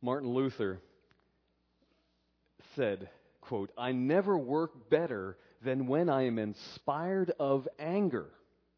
Martin Luther said, quote, "I never work better than when I am inspired of anger.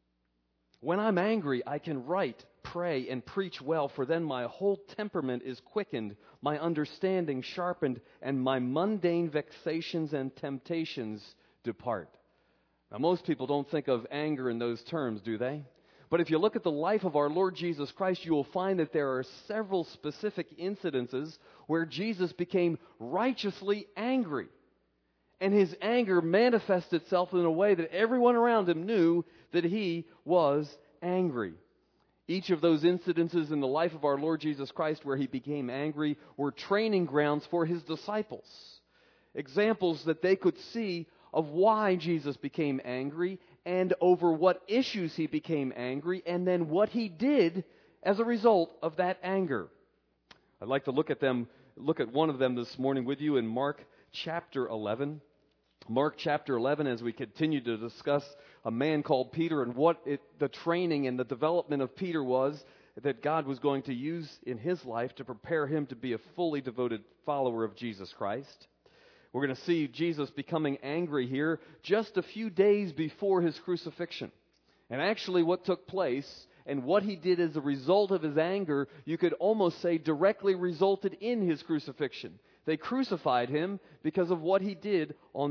When I'm angry, I can write, pray, and preach well, for then my whole temperament is quickened, my understanding sharpened, and my mundane vexations and temptations depart." Now, most people don't think of anger in those terms, do they? But if you look at the life of our Lord Jesus Christ, you will find that there are several specific incidences where Jesus became righteously angry. And his anger manifested itself in a way that everyone around him knew that he was angry. Each of those incidences in the life of our Lord Jesus Christ where he became angry were training grounds for his disciples. Examples that they could see of why Jesus became angry and over what issues he became angry and then what he did as a result of that anger. I'd like to look at one of them this morning with you in Mark chapter 11. Mark chapter 11, as we continue to discuss a man called Peter and what the training and the development of Peter was that God was going to use in his life to prepare him to be a fully devoted follower of Jesus Christ. We're going to see Jesus becoming angry here just a few days before his crucifixion. And actually what took place and what he did as a result of his anger, you could almost say directly resulted in his crucifixion. They crucified him because of what he did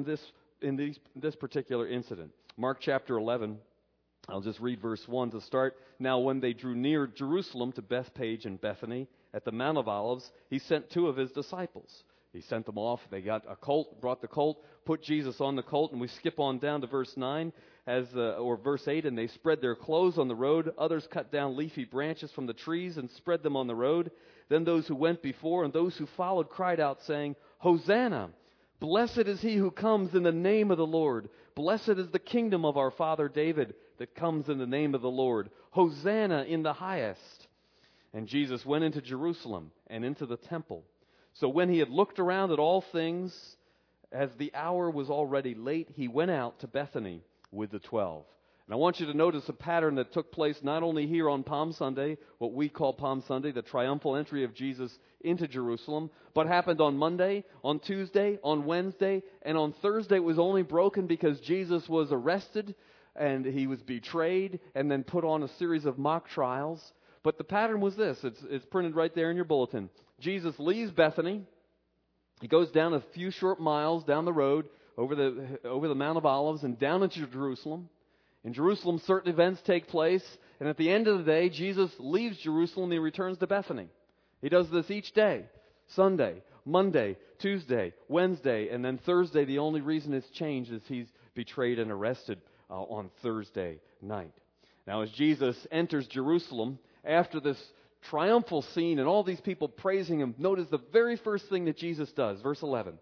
in this particular incident. Mark chapter 11, I'll just read verse 1 to start. "Now when they drew near Jerusalem to Bethphage and Bethany at the Mount of Olives, he sent two of his disciples. He sent them off. They got a colt, brought the colt, put Jesus on the colt, and we skip on down to verse 9 or verse 8. And they spread their clothes on the road. Others cut down leafy branches from the trees and spread them on the road. Then those who went before and those who followed cried out, saying, 'Hosanna! Blessed is he who comes in the name of the Lord. Blessed is the kingdom of our father David that comes in the name of the Lord. Hosanna in the highest.' And Jesus went into Jerusalem and into the temple. So when he had looked around at all things, as the hour was already late, he went out to Bethany with the 12. And I want you to notice a pattern that took place not only here on Palm Sunday, what we call Palm Sunday, the triumphal entry of Jesus into Jerusalem, but happened on Monday, on Tuesday, on Wednesday, and on Thursday it was only broken because Jesus was arrested and he was betrayed and then put on a series of mock trials. But the pattern was this. It's printed right there in your bulletin. Jesus leaves Bethany. He goes down a few short miles down the road over the Mount of Olives and down into Jerusalem. In Jerusalem, certain events take place. And at the end of the day, Jesus leaves Jerusalem and he returns to Bethany. He does this each day. Sunday, Monday, Tuesday, Wednesday, and then Thursday. The only reason it's changed is he's betrayed and arrested on Thursday night. Now, as Jesus enters Jerusalem, after this triumphal scene and all these people praising him, notice the very first thing that Jesus does, verse 11.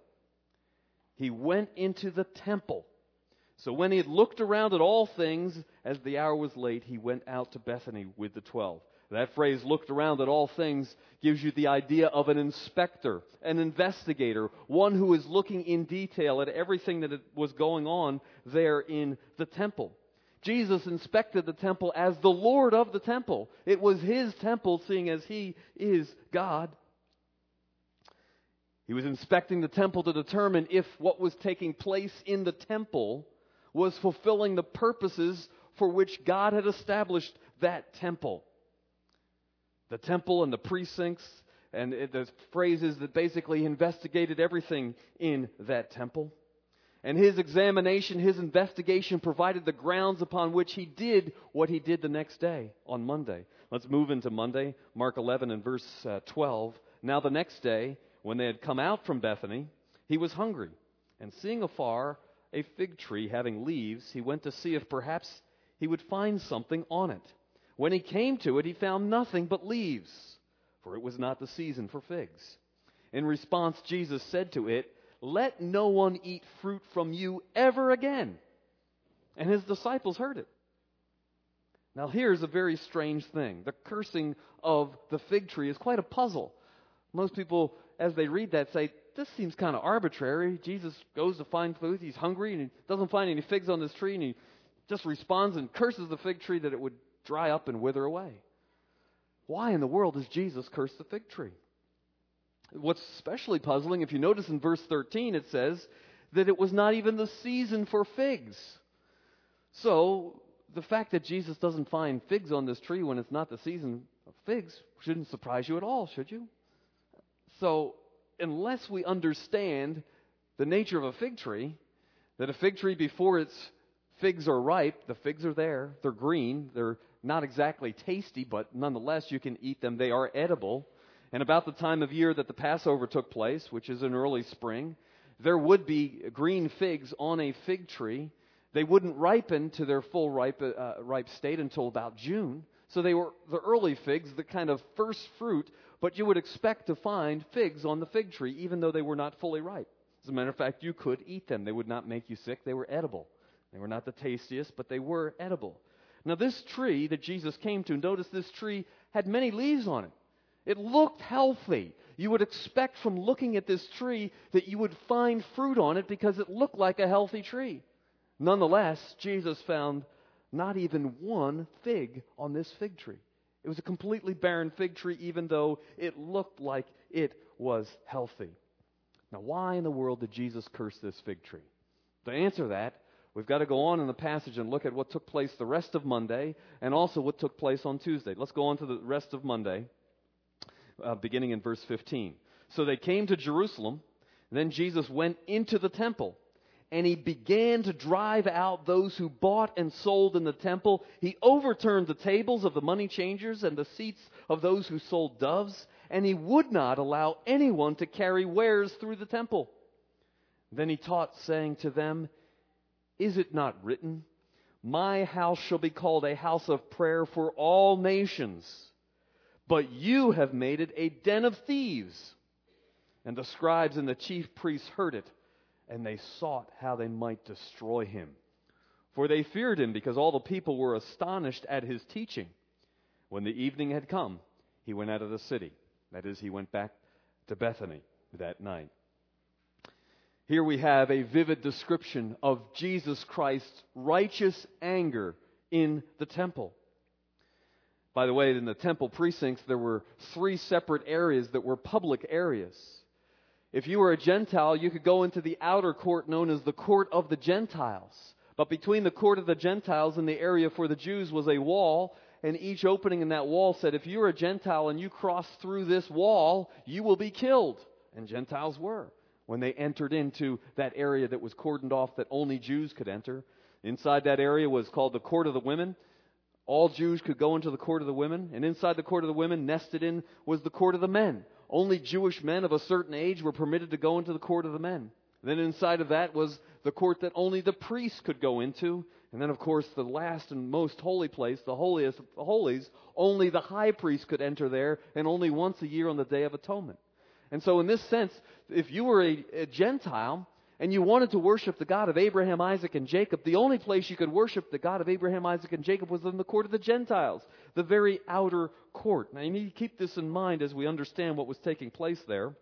He went into the temple. So when he had looked around at all things, as the hour was late, he went out to Bethany with the 12. That phrase, looked around at all things, gives you the idea of an inspector, an investigator, one who is looking in detail at everything that was going on there in the temple. Jesus inspected the temple as the Lord of the temple. It was his temple, seeing as he is God. He was inspecting the temple to determine if what was taking place in the temple was fulfilling the purposes for which God had established that temple. The temple and the precincts, and the phrase is that basically he investigated everything in that temple. And his examination, his investigation provided the grounds upon which he did what he did the next day on Monday. Let's move into Monday, Mark 11 and verse 12. Now the next day, when they had come out from Bethany, he was hungry. And seeing afar a fig tree having leaves, he went to see if perhaps he would find something on it. When he came to it, he found nothing but leaves, for it was not the season for figs. In response, Jesus said to it, "Let no one eat fruit from you ever again." And his disciples heard it. Now here's a very strange thing. The cursing of the fig tree is quite a puzzle. Most people, as they read that, say, this seems kind of arbitrary. Jesus goes to find food. He's hungry and he doesn't find any figs on this tree. And he just responds and curses the fig tree that it would dry up and wither away. Why in the world does Jesus curse the fig tree? What's especially puzzling, if you notice in verse 13, it says that it was not even the season for figs. So, the fact that Jesus doesn't find figs on this tree when it's not the season of figs shouldn't surprise you at all, should you? So, unless we understand the nature of a fig tree, that a fig tree before its figs are ripe, the figs are there, they're green, they're not exactly tasty, but nonetheless you can eat them, they are edible. And about the time of year that the Passover took place, which is in early spring, there would be green figs on a fig tree. They wouldn't ripen to their full ripe state until about June. So they were the early figs, the kind of first fruit, but you would expect to find figs on the fig tree, even though they were not fully ripe. As a matter of fact, you could eat them. They would not make you sick. They were edible. They were not the tastiest, but they were edible. Now this tree that Jesus came to, notice this tree had many leaves on it. It looked healthy. You would expect from looking at this tree that you would find fruit on it because it looked like a healthy tree. Nonetheless, Jesus found not even one fig on this fig tree. It was a completely barren fig tree, even though it looked like it was healthy. Now, why in the world did Jesus curse this fig tree? To answer that, we've got to go on in the passage and look at what took place the rest of Monday and also what took place on Tuesday. Let's go on to the rest of Monday. Beginning in verse 15. So they came to Jerusalem, and then Jesus went into the temple, and he began to drive out those who bought and sold in the temple. He overturned the tables of the money changers and the seats of those who sold doves, and he would not allow anyone to carry wares through the temple. Then he taught, saying to them, "Is it not written, 'My house shall be called a house of prayer for all nations'? But you have made it a den of thieves." And the scribes and the chief priests heard it, and they sought how they might destroy him. For they feared him, because all the people were astonished at his teaching. When the evening had come, he went out of the city. That is, he went back to Bethany that night. Here we have a vivid description of Jesus Christ's righteous anger in the temple. By the way, in the temple precincts, there were 3 separate areas that were public areas. If you were a Gentile, you could go into the outer court known as the court of the Gentiles. But between the court of the Gentiles and the area for the Jews was a wall, and each opening in that wall said, if you're a Gentile and you cross through this wall, you will be killed. And Gentiles were, when they entered into that area that was cordoned off that only Jews could enter. Inside that area was called the court of the women. All Jews could go into the court of the women, and inside the court of the women, nested in, was the court of the men. Only Jewish men of a certain age were permitted to go into the court of the men. Then inside of that was the court that only the priests could go into. And then, of course, the last and most holy place, the holiest of the holies, only the high priest could enter there, and only once a year on the Day of Atonement. And so in this sense, if you were a Gentile, and you wanted to worship the God of Abraham, Isaac, and Jacob, the only place you could worship the God of Abraham, Isaac, and Jacob was in the court of the Gentiles, the very outer court. Now, you need to keep this in mind as we understand what was taking place there,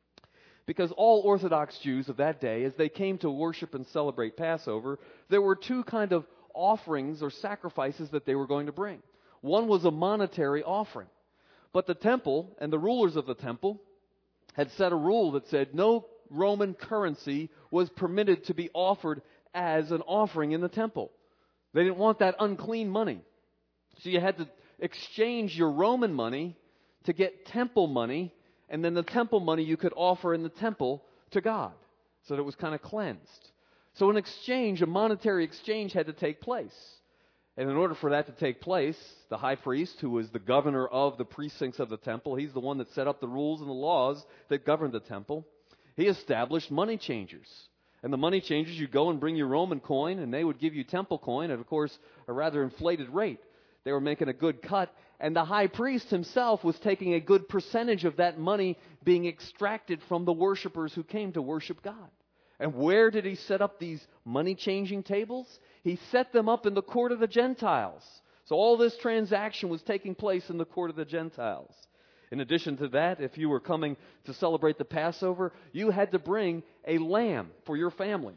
because all Orthodox Jews of that day, as they came to worship and celebrate Passover, there were 2 kind of offerings or sacrifices that they were going to bring. One was a monetary offering, but the temple and the rulers of the temple had set a rule that said no Roman currency was permitted to be offered as an offering in the temple. They didn't want that unclean money. So you had to exchange your Roman money to get temple money, and then the temple money you could offer in the temple to God. So that it was kind of cleansed. So an exchange, a monetary exchange had to take place. And in order for that to take place, the high priest, who was the governor of the precincts of the temple, he's the one that set up the rules and the laws that governed the temple. He established money changers. And the money changers, you go and bring your Roman coin, and they would give you temple coin at, of course, a rather inflated rate. They were making a good cut. And the high priest himself was taking a good percentage of that money being extracted from the worshipers who came to worship God. And where did he set up these money-changing tables? He set them up in the court of the Gentiles. So all this transaction was taking place in the court of the Gentiles. In addition to that, if you were coming to celebrate the Passover, you had to bring a lamb for your family.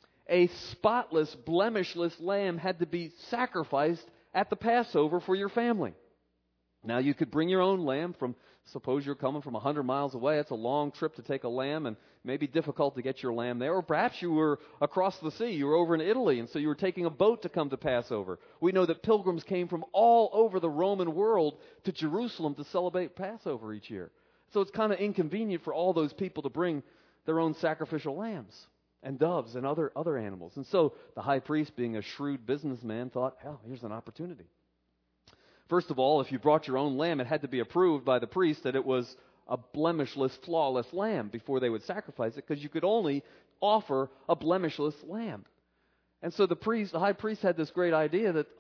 A spotless, blemishless lamb had to be sacrificed at the Passover for your family. Now, you could bring your own lamb from Suppose you're coming from 100 miles away. It's a long trip to take a lamb, and maybe difficult to get your lamb there. Or perhaps you were across the sea. You were over in Italy, and so you were taking a boat to come to Passover. We know that pilgrims came from all over the Roman world to Jerusalem to celebrate Passover each year. So it's kind of inconvenient for all those people to bring their own sacrificial lambs and doves and other animals. And so the high priest, being a shrewd businessman, thought, hell, here's an opportunity. First of all, if you brought your own lamb, it had to be approved by the priest that it was a blemishless, flawless lamb before they would sacrifice it, because you could only offer a blemishless lamb. And so the high priest had this great idea that,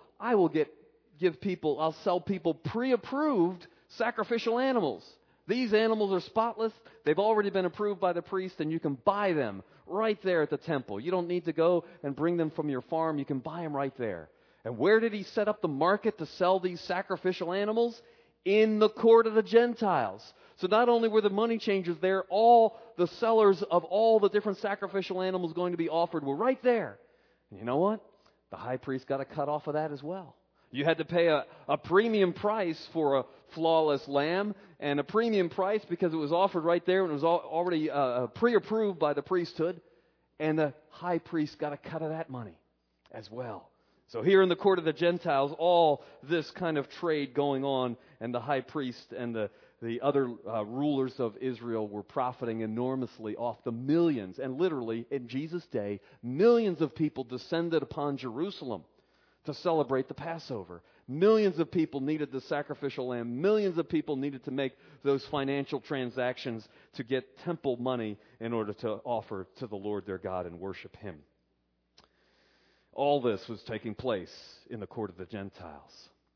I'll sell people pre-approved sacrificial animals. These animals are spotless. They've already been approved by the priest, and you can buy them right there at the temple. You don't need to go and bring them from your farm. You can buy them right there. And where did he set up the market to sell these sacrificial animals? In the court of the Gentiles. So not only were the money changers there, all the sellers of all the different sacrificial animals going to be offered were right there. And you know what? The high priest got a cut off of that as well. You had to pay a premium price for a flawless lamb, and a premium price because it was offered right there and it was already pre-approved by the priesthood. And the high priest got a cut of that money as well. So here in the court of the Gentiles, all this kind of trade going on, and the high priest and the other rulers of Israel were profiting enormously off the millions. And literally, in Jesus' day, millions of people descended upon Jerusalem to celebrate the Passover. Millions of people needed the sacrificial lamb. Millions of people needed to make those financial transactions to get temple money in order to offer to the Lord their God and worship Him. All this was taking place in the court of the Gentiles.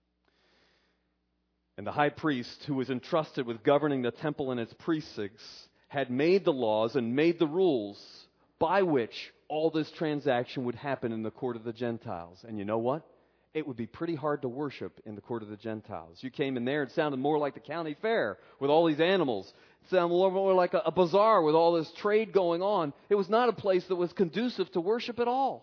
And the high priest, who was entrusted with governing the temple and its precincts, had made the laws and made the rules by which all this transaction would happen in the court of the Gentiles. And you know what? It would be pretty hard to worship in the court of the Gentiles. You came in there, it sounded more like the county fair with all these animals. It sounded more like a bazaar with all this trade going on. It was not a place that was conducive to worship at all.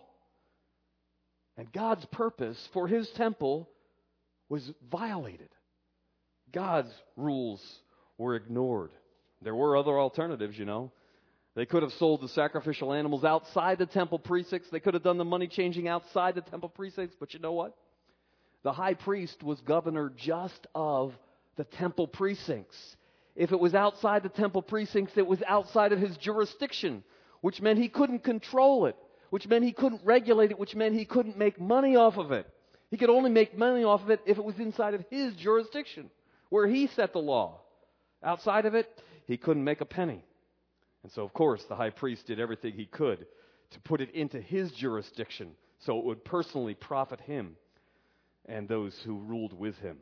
And God's purpose for His temple was violated. God's rules were ignored. There were other alternatives, you know. They could have sold the sacrificial animals outside the temple precincts. They could have done the money changing outside the temple precincts. But you know what? The high priest was governor just of the temple precincts. If it was outside the temple precincts, it was outside of his jurisdiction, which meant he couldn't control it, which meant he couldn't regulate it, which meant he couldn't make money off of it. He could only make money off of it if it was inside of his jurisdiction, where he set the law. Outside of it, he couldn't make a penny. And so, of course, the high priest did everything he could to put it into his jurisdiction so it would personally profit him and those who ruled with him.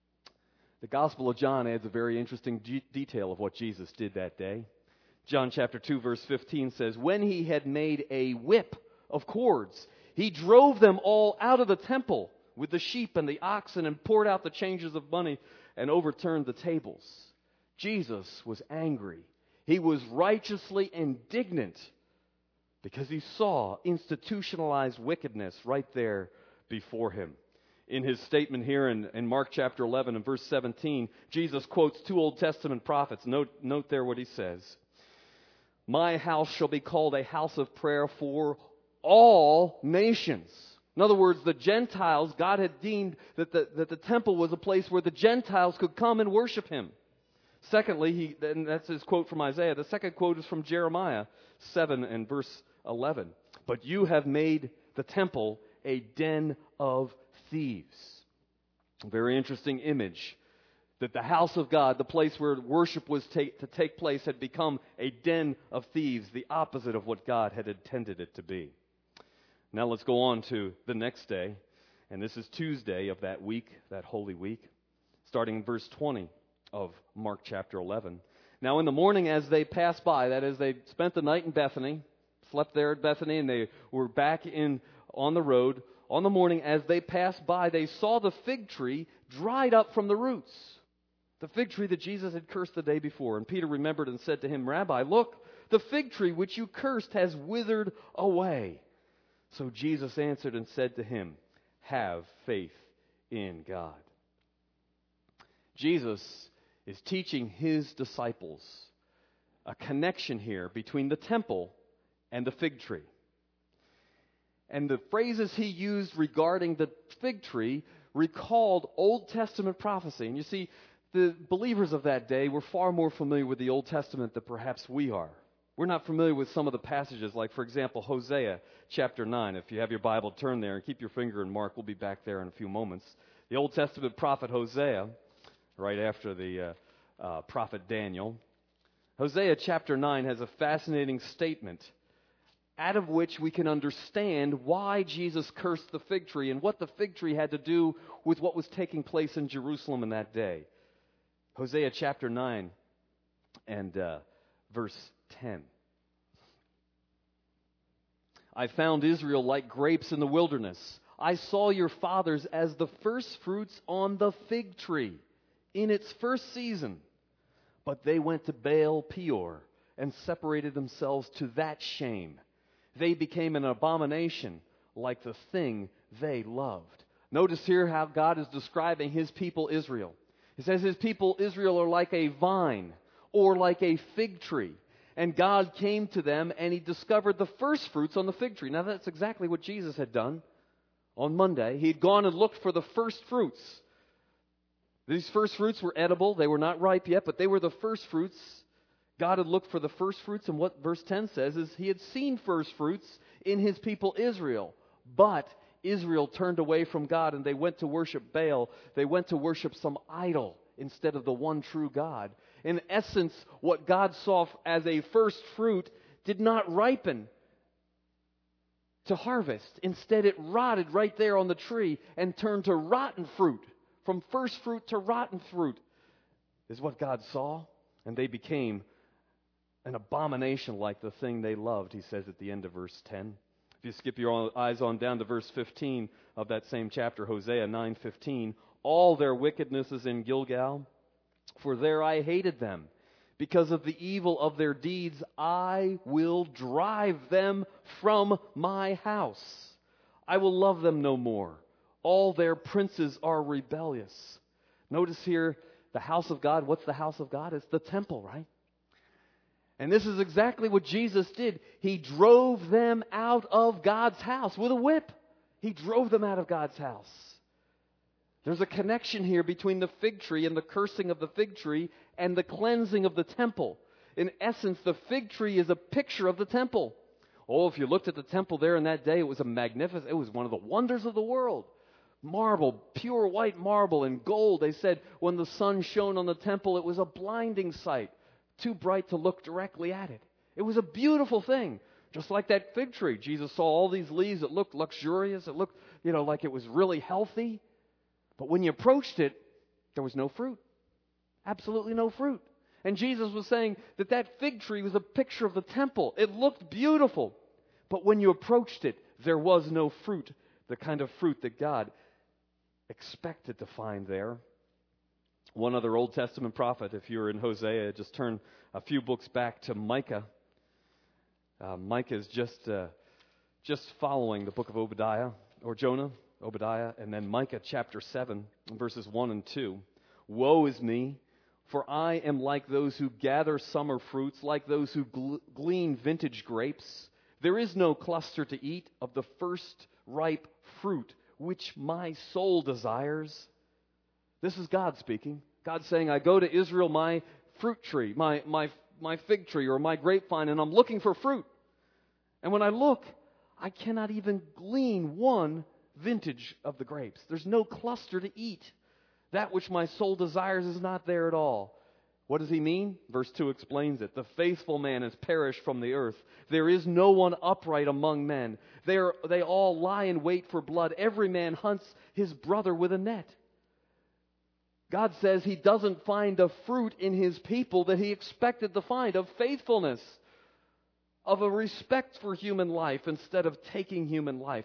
The Gospel of John adds a very interesting detail of what Jesus did that day. John chapter 2, verse 15 says, "When he had made a whip of cords, he drove them all out of the temple with the sheep and the oxen and poured out the changes of money and overturned the tables." Jesus was angry. He was righteously indignant because he saw institutionalized wickedness right there before him. In his statement here in Mark chapter 11 and verse 17, Jesus quotes two Old Testament prophets. Note there what he says. "My house shall be called a house of prayer for all nations." In other words, the Gentiles, God had deemed that the temple was a place where the Gentiles could come and worship Him. Secondly, and that's his quote from Isaiah. The second quote is from Jeremiah 7 and verse 11. "But you have made the temple a den of thieves." A very interesting image that the house of God, the place where worship was to take place, had become a den of thieves, the opposite of what God had intended it to be. Now let's go on to the next day, and this is Tuesday of that week, that Holy Week, starting in verse 20 of Mark chapter 11. "Now in the morning as they passed by," that is, they spent the night in Bethany, slept there at Bethany, and they were back on the road. On the morning as they passed by, they saw the fig tree dried up from the roots. The fig tree that Jesus had cursed the day before. And Peter remembered and said to him, "Rabbi, look, the fig tree which you cursed has withered away." So Jesus answered and said to him, "Have faith in God." Jesus is teaching his disciples a connection here between the temple and the fig tree. And the phrases he used regarding the fig tree recalled Old Testament prophecy. And you see, the believers of that day were far more familiar with the Old Testament than perhaps we are. We're not familiar with some of the passages, like, for example, Hosea chapter 9. If you have your Bible, turn there and keep your finger in Mark. We'll be back there in a few moments. The Old Testament prophet Hosea, right after the prophet Daniel. Hosea chapter 9 has a fascinating statement out of which we can understand why Jesus cursed the fig tree and what the fig tree had to do with what was taking place in Jerusalem in that day. Hosea chapter 9 and verse 10. I found Israel like grapes in the wilderness. I saw your fathers as the first fruits on the fig tree in its first season. But they went to Baal Peor and separated themselves to that shame. They became an abomination like the thing they loved. Notice here how God is describing his people Israel. He says his people Israel are like a vine or like a fig tree. And God came to them and he discovered the first fruits on the fig tree. Now that's exactly what Jesus had done on Monday. He had gone and looked for the first fruits. These first fruits were edible. They were not ripe yet, but they were the first fruits. God had looked for the first fruits, and what verse 10 says is he had seen first fruits in his people Israel. But Israel turned away from God and they went to worship Baal. They went to worship some idol instead of the one true God. In essence, what God saw as a first fruit did not ripen to harvest. Instead, it rotted right there on the tree and turned to rotten fruit. From first fruit to rotten fruit is what God saw, and they became an abomination like the thing they loved, he says at the end of verse 10. If you skip your eyes on down to verse 15 of that same chapter, Hosea 9:15, all their wickedness is in Gilgal, for there I hated them. Because of the evil of their deeds, I will drive them from my house. I will love them no more. All their princes are rebellious. Notice here, the house of God. What's the house of God? It's the temple, right? And this is exactly what Jesus did. He drove them out of God's house with a whip. He drove them out of God's house. There's a connection here between the fig tree and the cursing of the fig tree and the cleansing of the temple. In essence, the fig tree is a picture of the temple. Oh, if you looked at the temple there in that day, it was it was one of the wonders of the world. Marble, pure white marble and gold. They said when the sun shone on the temple, it was a blinding sight. Too bright to look directly at it. It was a beautiful thing. Just like that fig tree. Jesus saw all these leaves that looked luxurious. It looked, like it was really healthy. But when you approached it, there was no fruit. Absolutely no fruit. And Jesus was saying that fig tree was a picture of the temple. It looked beautiful. But when you approached it, there was no fruit. The kind of fruit that God expected to find there. One other Old Testament prophet, if you're in Hosea, just turn a few books back to Micah. Micah is just following the book of Obadiah, or Jonah, Obadiah, and then Micah chapter 7, verses 1 and 2. Woe is me, for I am like those who gather summer fruits, like those who glean vintage grapes. There is no cluster to eat of the first ripe fruit, which my soul desires. This is God speaking. God saying, I go to Israel, my fruit tree, my fig tree or my grapevine, and I'm looking for fruit. And when I look, I cannot even glean one vintage of the grapes. There's no cluster to eat. That which my soul desires is not there at all. What does he mean? Verse 2 explains it. The faithful man has perished from the earth. There is no one upright among men. They all lie in wait for blood. Every man hunts his brother with a net. God says he doesn't find a fruit in his people that he expected to find, of faithfulness, of a respect for human life instead of taking human life.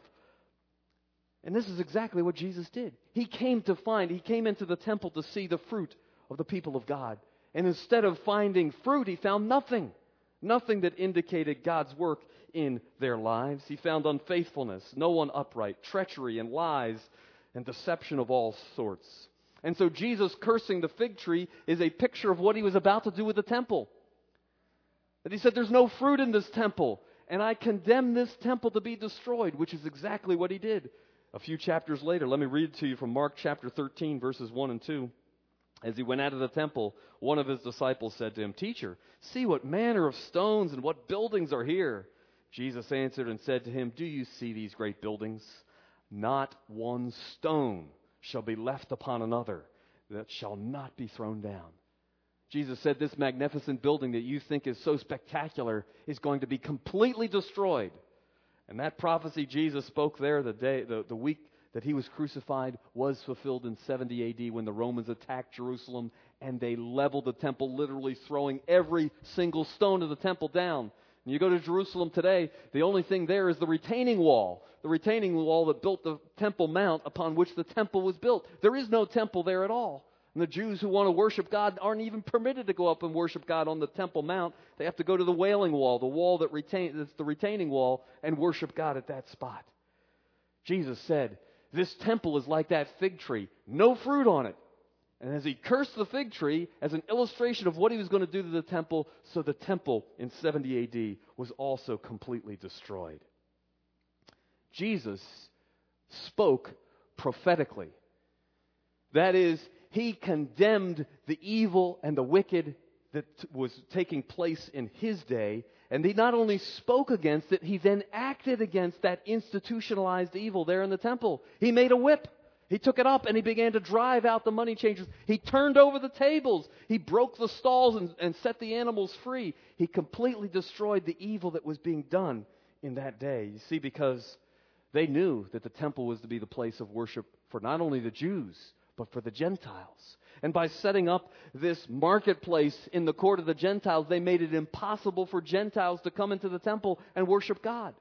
And this is exactly what Jesus did. He came into the temple to see the fruit of the people of God. And instead of finding fruit, he found nothing. Nothing that indicated God's work in their lives. He found unfaithfulness, no one upright, treachery and lies and deception of all sorts. And so Jesus cursing the fig tree is a picture of what he was about to do with the temple. That he said, there's no fruit in this temple, and I condemn this temple to be destroyed, which is exactly what he did. A few chapters later, let me read it to you from Mark chapter 13, verses 1 and 2. As he went out of the temple, one of his disciples said to him, Teacher, see what manner of stones and what buildings are here. Jesus answered and said to him, Do you see these great buildings? Not one stone shall be left upon another that shall not be thrown down. Jesus said this magnificent building that you think is so spectacular is going to be completely destroyed. And that prophecy Jesus spoke there the week that he was crucified was fulfilled in 70 A.D. when the Romans attacked Jerusalem and they leveled the temple, literally throwing every single stone of the temple down. And you go to Jerusalem today, the only thing there is the retaining wall that built the Temple Mount upon which the temple was built. There is no temple there at all. And the Jews who want to worship God aren't even permitted to go up and worship God on the Temple Mount. They have to go to the Wailing Wall, the wall that's the retaining wall, and worship God at that spot. Jesus said, this temple is like that fig tree, no fruit on it. And as he cursed the fig tree as an illustration of what he was going to do to the temple, so the temple in 70 A.D. was also completely destroyed. Jesus spoke prophetically. That is, he condemned the evil and the wicked that was taking place in his day. And he not only spoke against it, he then acted against that institutionalized evil there in the temple. He made a whip. He took it up and he began to drive out the money changers. He turned over the tables. He broke the stalls and set the animals free. He completely destroyed the evil that was being done in that day. You see, because they knew that the temple was to be the place of worship for not only the Jews, but for the Gentiles. And by setting up this marketplace in the court of the Gentiles, they made it impossible for Gentiles to come into the temple and worship God.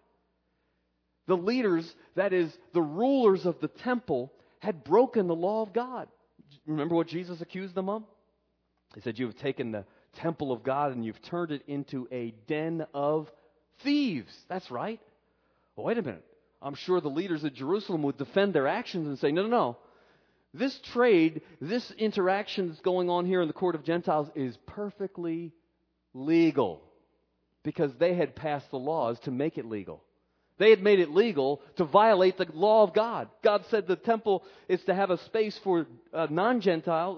The leaders, that is, the rulers of the temple, had broken the law of God. Remember what Jesus accused them of? He said, you have taken the temple of God and you've turned it into a den of thieves. That's right. Well, wait a minute. I'm sure the leaders of Jerusalem would defend their actions and say, no. This trade, this interaction that's going on here in the court of Gentiles is perfectly legal because they had passed the laws to make it legal. They had made it legal to violate the law of God. God said the temple is to have a space for Gentiles,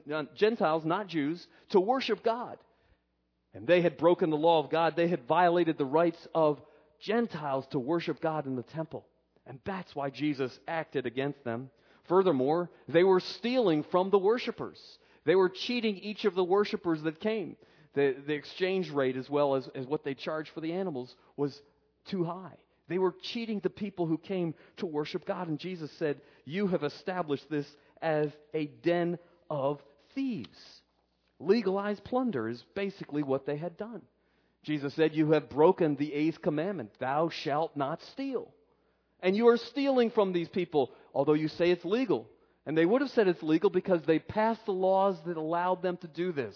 not Jews, to worship God. And they had broken the law of God. They had violated the rights of Gentiles to worship God in the temple. And that's why Jesus acted against them. Furthermore, they were stealing from the worshipers. They were cheating each of the worshipers that came. The exchange rate as well as what they charged for the animals was too high. They were cheating the people who came to worship God. And Jesus said, you have established this as a den of thieves. Legalized plunder is basically what they had done. Jesus said, you have broken the 8th commandment, thou shalt not steal. And you are stealing from these people, although you say it's legal. And they would have said it's legal because they passed the laws that allowed them to do this.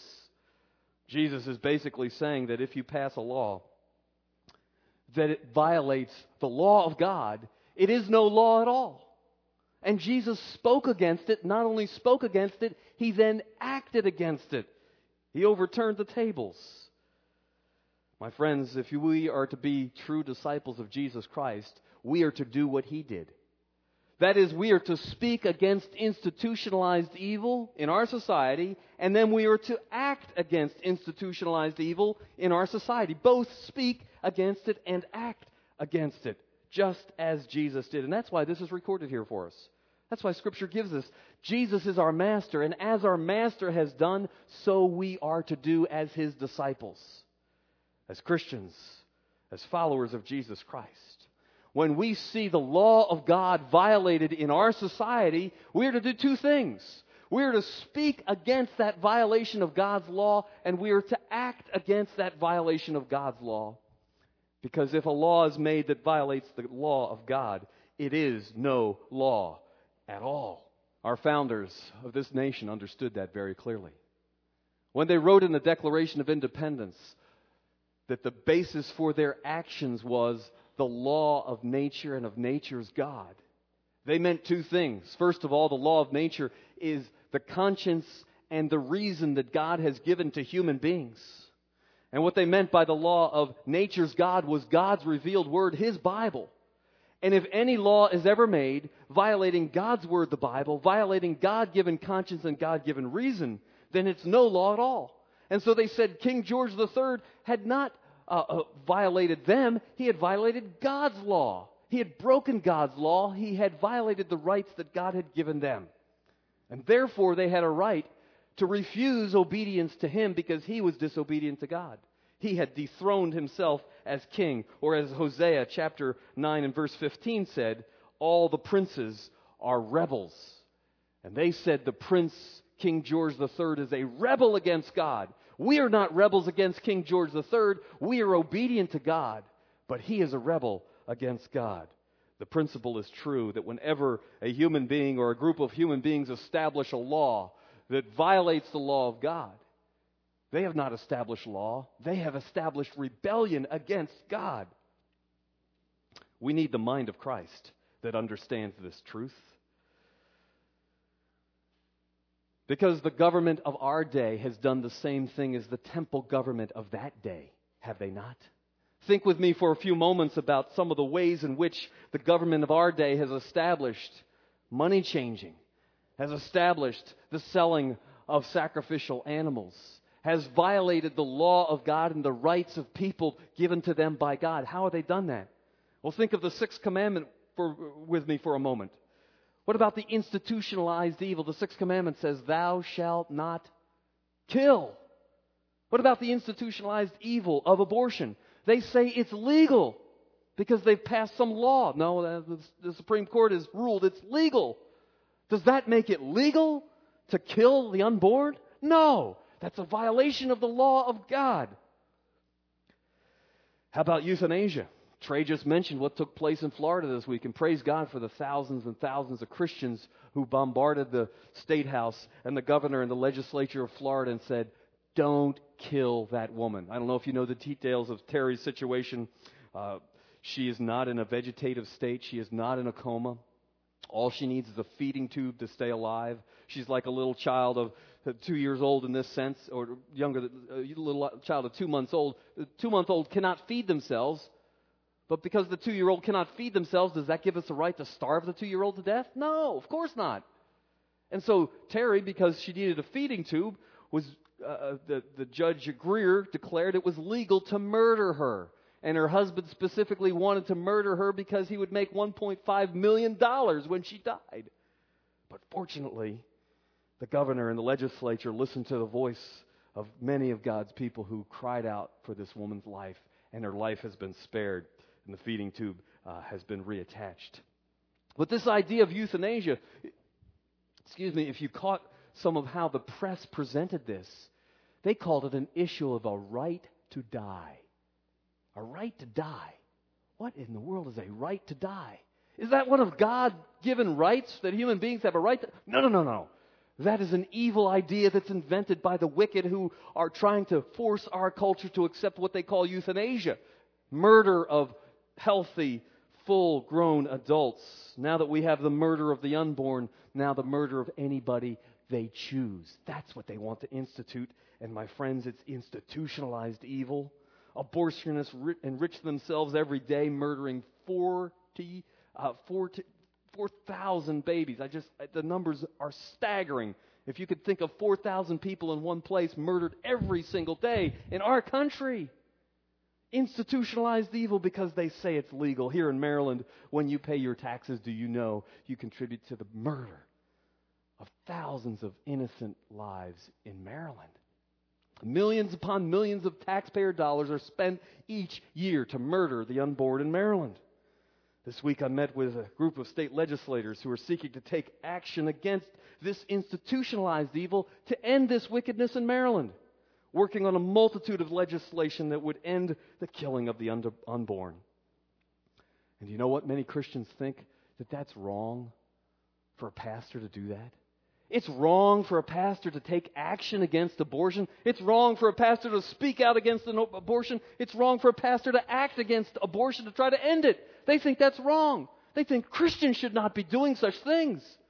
Jesus is basically saying that if you pass a law that it violates the law of God, it is no law at all. And Jesus spoke against it, not only spoke against it, he then acted against it. He overturned the tables. My friends, if we are to be true disciples of Jesus Christ, we are to do what he did. That is, we are to speak against institutionalized evil in our society, and then we are to act against institutionalized evil in our society. Both speak against it and act against it, just as Jesus did. And that's why this is recorded here for us. That's why Scripture gives us. Jesus is our master, and as our master has done, so we are to do as his disciples, as Christians, as followers of Jesus Christ. When we see the law of God violated in our society, we are to do two things. We are to speak against that violation of God's law, and we are to act against that violation of God's law. Because if a law is made that violates the law of God, it is no law at all. Our founders of this nation understood that very clearly. When they wrote in the Declaration of Independence that the basis for their actions was the law of nature and of nature's God, they meant two things. First of all, the law of nature is the conscience and the reason that God has given to human beings. And what they meant by the law of nature's God was God's revealed word, His Bible. And if any law is ever made, violating God's word, the Bible, violating God-given conscience and God-given reason, then it's no law at all. And so they said King George III had not violated them. He had violated God's law. He had broken God's law. He had violated the rights that God had given them. And therefore they had a right to refuse obedience to him because he was disobedient to God. He had dethroned himself as king. Or as Hosea chapter 9 and verse 15 said, all the princes are rebels. And they said the prince, King George III, is a rebel against God. We are not rebels against King George III. We are obedient to God. But he is a rebel against God. The principle is true that whenever a human being or a group of human beings establish a law that violates the law of God, they have not established law. They have established rebellion against God. We need the mind of Christ that understands this truth. Because the government of our day has done the same thing as the temple government of that day, have they not? Think with me for a few moments about some of the ways in which the government of our day has established money changing, has established the selling of sacrificial animals, has violated the law of God and the rights of people given to them by God. How have they done that? Well, think of the sixth commandment with me for a moment. What about the institutionalized evil? The sixth commandment says, thou shalt not kill. What about the institutionalized evil of abortion? They say it's legal because they've passed some law. No, the Supreme Court has ruled it's legal. Does that make it legal to kill the unborn? No. That's a violation of the law of God. How about euthanasia? Trey just mentioned what took place in Florida this week, and praise God for the thousands and thousands of Christians who bombarded the State House and the governor and the legislature of Florida and said, don't kill that woman. I don't know if you know the details of Terry's situation. She is not in a vegetative state. She is not in a coma. All she needs is a feeding tube to stay alive. She's like a little child of 2 years old in this sense, or younger, a little child of 2 months old. The 2-month-old cannot feed themselves. But because the 2-year-old cannot feed themselves, does that give us the right to starve the 2-year-old to death? No, of course not. And so Terry, because she needed a feeding tube, was the Judge Greer declared it was legal to murder her. And her husband specifically wanted to murder her because he would make $1.5 million when she died. But fortunately, the governor and the legislature listened to the voice of many of God's people who cried out for this woman's life, and her life has been spared, and the feeding tube has been reattached. But this idea of euthanasia, if you caught some of how the press presented this, they called it an issue of a right to die. A right to die. What in the world is a right to die? Is that one of God-given rights that human beings have a right to? No. That is an evil idea that's invented by the wicked who are trying to force our culture to accept what they call euthanasia. Murder of healthy, full-grown adults. Now that we have the murder of the unborn, now the murder of anybody they choose. That's what they want to institute. And my friends, it's institutionalized evil. Abortionists enrich themselves every day, murdering 4,000 babies. The numbers are staggering. If you could think of 4,000 people in one place murdered every single day in our country. Institutionalized evil because they say it's legal. Here in Maryland, when you pay your taxes, do you know you contribute to the murder of thousands of innocent lives in Maryland? Millions upon millions of taxpayer dollars are spent each year to murder the unborn in Maryland. This week I met with a group of state legislators who are seeking to take action against this institutionalized evil to end this wickedness in Maryland, working on a multitude of legislation that would end the killing of the unborn. And you know what? Many Christians think that that's wrong for a pastor to do that. It's wrong for a pastor to take action against abortion. It's wrong for a pastor to speak out against an abortion. It's wrong for a pastor to act against abortion to try to end it. They think that's wrong. They think Christians should not be doing such things.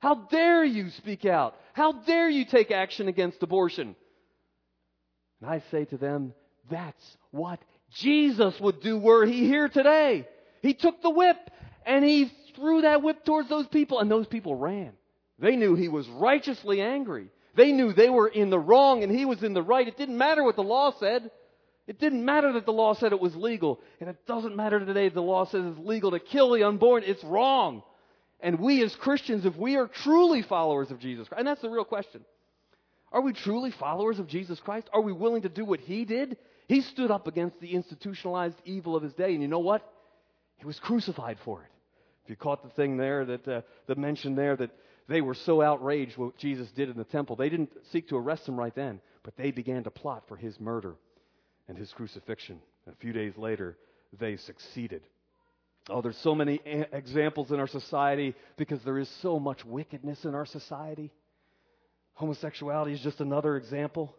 How dare you speak out? How dare you take action against abortion? And I say to them, that's what Jesus would do were He here today. He took the whip and He threw that whip towards those people, and those people ran. They knew He was righteously angry. They knew they were in the wrong and He was in the right. It didn't matter what the law said. It didn't matter that the law said it was legal. And it doesn't matter today if the law says it's legal to kill the unborn. It's wrong. And we as Christians, if we are truly followers of Jesus Christ, and that's the real question. Are we truly followers of Jesus Christ? Are we willing to do what He did? He stood up against the institutionalized evil of His day. And you know what? He was crucified for it. If you caught the thing there that mentioned there that they were so outraged what Jesus did in the temple, they didn't seek to arrest Him right then, but they began to plot for His murder and His crucifixion. And a few days later, they succeeded. Oh, there's so many examples in our society because there is so much wickedness in our society. Homosexuality is just another example.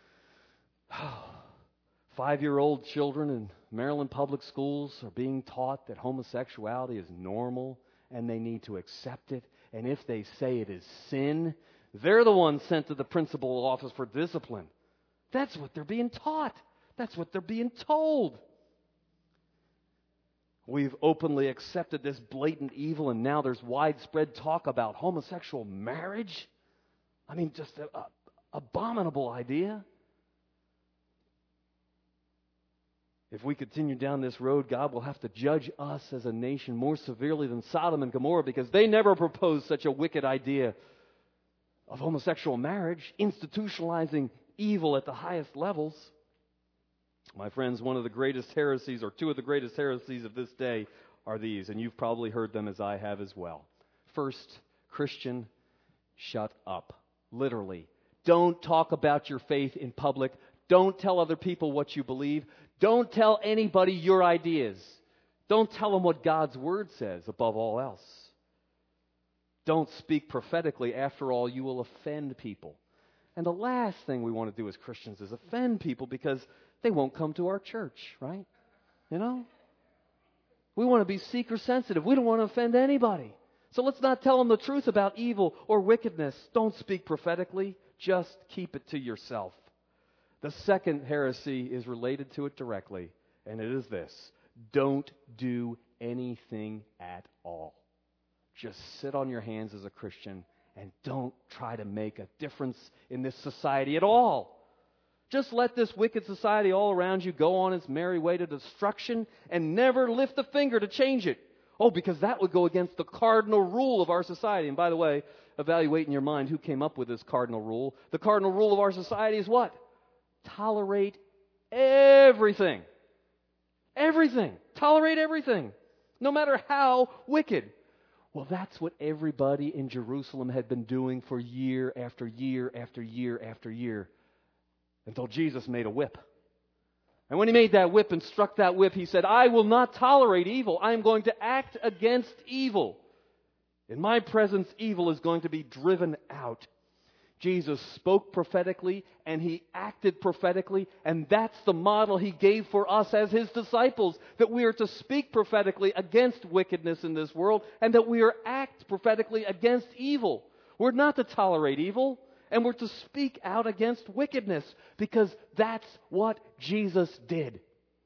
5-year-old children in Maryland public schools are being taught that homosexuality is normal and they need to accept it. And if they say it is sin, they're the ones sent to the principal office for discipline. That's what they're being taught. That's what they're being told. We've openly accepted this blatant evil, and now there's widespread talk about homosexual marriage. I mean, just an abominable idea. If we continue down this road, God will have to judge us as a nation more severely than Sodom and Gomorrah because they never proposed such a wicked idea of homosexual marriage, institutionalizing evil at the highest levels. My friends, one of the greatest heresies, or two of the greatest heresies of this day are these, and you've probably heard them as I have as well. First, Christian, shut up. Literally. Don't talk about your faith in public. Don't tell other people what you believe. Don't tell anybody your ideas. Don't tell them what God's Word says above all else. Don't speak prophetically. After all, you will offend people. And the last thing we want to do as Christians is offend people because they won't come to our church, right? You know? We want to be seeker sensitive. We don't want to offend anybody. So let's not tell them the truth about evil or wickedness. Don't speak prophetically. Just keep it to yourself. The second heresy is related to it directly, and it is this. Don't do anything at all. Just sit on your hands as a Christian and don't try to make a difference in this society at all. Just let this wicked society all around you go on its merry way to destruction and never lift a finger to change it. Oh, because that would go against the cardinal rule of our society. And by the way, evaluate in your mind who came up with this cardinal rule. The cardinal rule of our society is what? Tolerate everything. Everything. Tolerate everything. No matter how wicked. Well, that's what everybody in Jerusalem had been doing for year after year after year after year. Until Jesus made a whip. And when He made that whip and struck that whip, He said, I will not tolerate evil. I am going to act against evil. In my presence, evil is going to be driven out. Jesus spoke prophetically and He acted prophetically, and that's the model He gave for us as His disciples, that we are to speak prophetically against wickedness in this world and that we are act prophetically against evil. We're not to tolerate evil, and we're to speak out against wickedness because that's what Jesus did.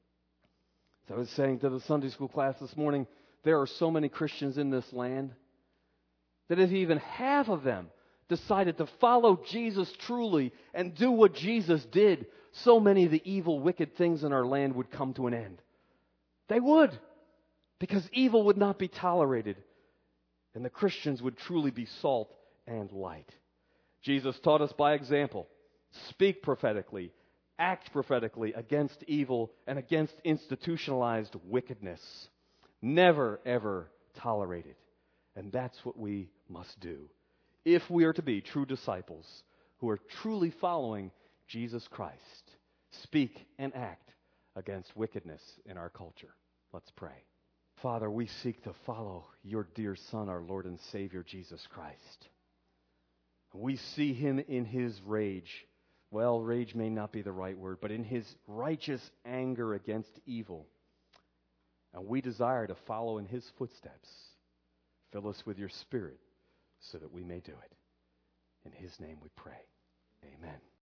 As I was saying to the Sunday school class this morning, there are so many Christians in this land that if even half of them decided to follow Jesus truly and do what Jesus did, so many of the evil, wicked things in our land would come to an end. They would, because evil would not be tolerated, and the Christians would truly be salt and light. Jesus taught us by example. Speak prophetically, act prophetically against evil and against institutionalized wickedness. Never, ever tolerate it. And that's what we must do if we are to be true disciples who are truly following Jesus Christ. Speak and act against wickedness in our culture. Let's pray. Father, we seek to follow your dear Son, our Lord and Savior, Jesus Christ. We see Him in His rage. Well, rage may not be the right word, but in His righteous anger against evil. And we desire to follow in His footsteps. Fill us with your Spirit. so that we may do it. In His name we pray. Amen.